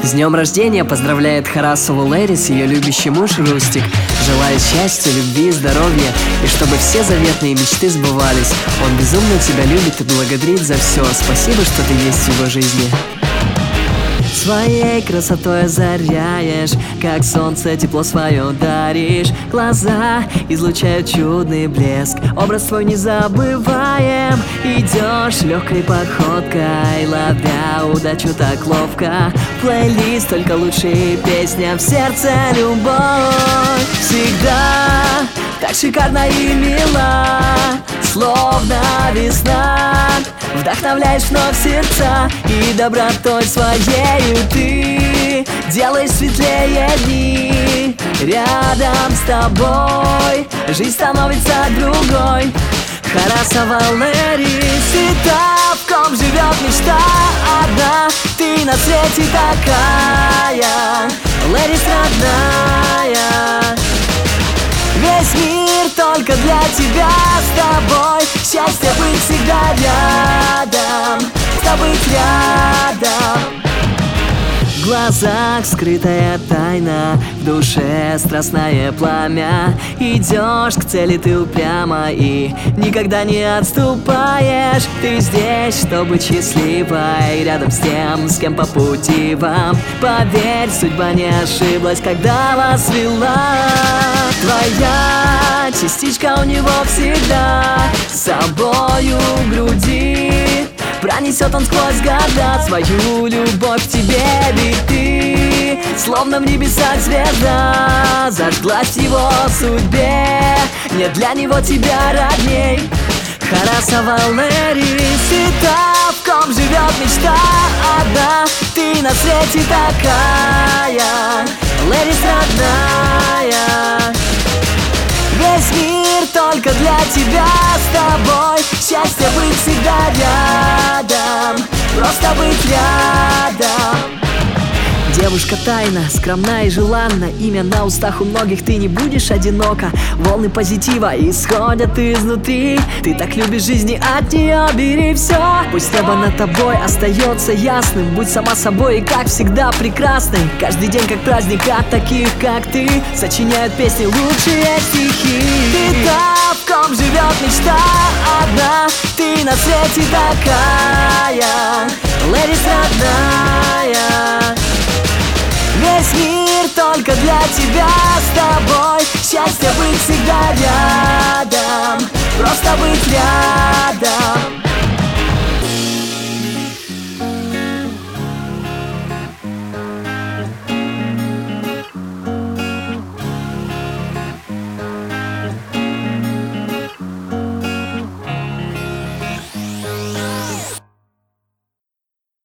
С днем рождения поздравляет Харасову Лэрис, ее любящий муж Рустик. Желает счастья, любви, здоровья, и чтобы все заветные мечты сбывались. Он безумно тебя любит и благодарит за все. Спасибо, что ты есть в его жизни. Своей красотой озаряешь, как солнце тепло свое даришь. Глаза излучают чудный блеск, образ твой не забываем. Идешь легкой походкой, ловя удачу так ловко. Плейлист только лучшие, песня в сердце любовь. Всегда так шикарно и мило, словно весна. Вдохновляешь вновь сердца, и добротой своею ты делаешь светлее дни. Рядом с тобой жизнь становится другой. Харасова Лэрис, и та, в ком живет мечта одна. Ты на свете такая, Лэрис родная. Весь мир только для тебя, с тобой. Счастье быть всегда рядом, с тобой рядом. В глазах скрытая тайна, в душе страстное пламя. Идешь к цели ты упрямо и никогда не отступаешь. Ты здесь, чтобы быть счастливой, рядом с тем, с кем по пути вам. Поверь, судьба не ошиблась, когда вас вела. Твоя частичка у него всегда с собою в груди. Пронесет он сквозь года свою любовь к тебе, ведь ты словно в небесах звезда, зажглась в его судьбе. Нет для него тебя родней. Харасова Лэрис, и та, в ком живет мечта одна. Ты на свете такая, Лэрис родная. Весь мир только для тебя, с тобой. Счастье быть всегда рядом, просто быть рядом. Девушка тайна, скромна и желанна, имя на устах у многих, ты не будешь одинока. Волны позитива исходят изнутри. Ты так любишь жизни, от нее бери все. Пусть небо над тобой остается ясным. Будь сама собой и как всегда прекрасной. Каждый день как праздник от таких как ты сочиняют песни лучшие стихи. Ты та, в ком живет мечта одна. Ты на свете такая, Лэрис родная. Весь мир только для тебя, с тобой. Счастье быть всегда рядом.